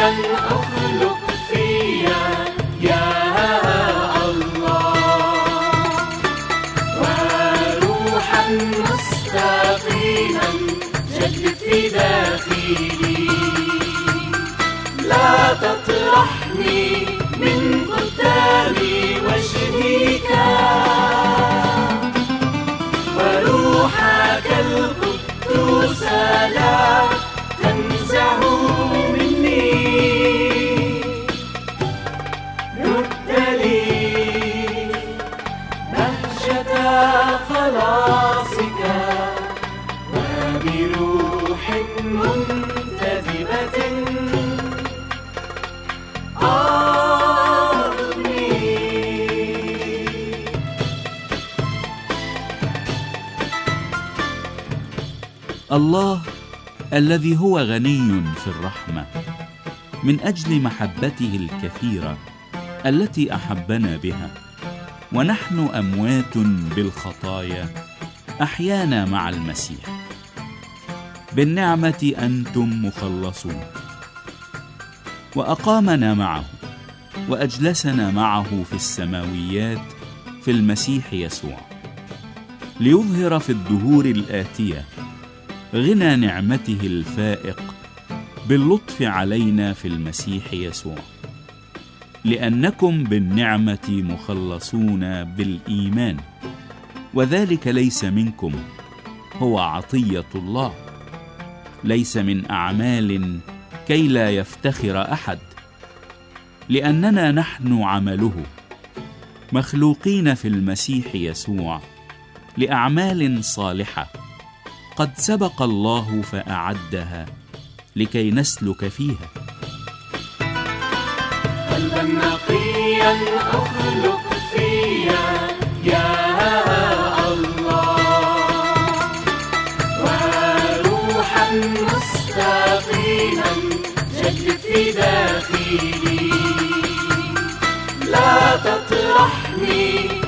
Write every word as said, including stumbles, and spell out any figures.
نقيا اخلق فيا يا الله، وروحا مستقيما جدد في داخلي. لا تطرحني من قدام وجهك، وروحك القدوس لا تنزعه مني. رد لي بهجة خلاصك، وبروح منتدبة الله الذي هو غني في الرحمة من أجل محبته الكثيرة التي أحبنا بها ونحن أموات بالخطايا أحيانا مع المسيح. بالنعمة أنتم مخلصون، وأقامنا معه وأجلسنا معه في السماويات في المسيح يسوع، ليظهر في الدهور الآتية غنى نعمته الفائق باللطف علينا في المسيح يسوع، لأنكم بالنعمة مخلصون بالإيمان، وذلك ليس منكم، هو عطية الله، ليس من أعمال كي لا يفتخر أحد، لأننا نحن عمله مخلوقين في المسيح يسوع لأعمال صالحة قد سبق الله فأعدها لكي نسلك فيها. قلبا نقيا أخلق فيا يا الله، وروحا مستقيما جدد في داخلي. لا تطرحني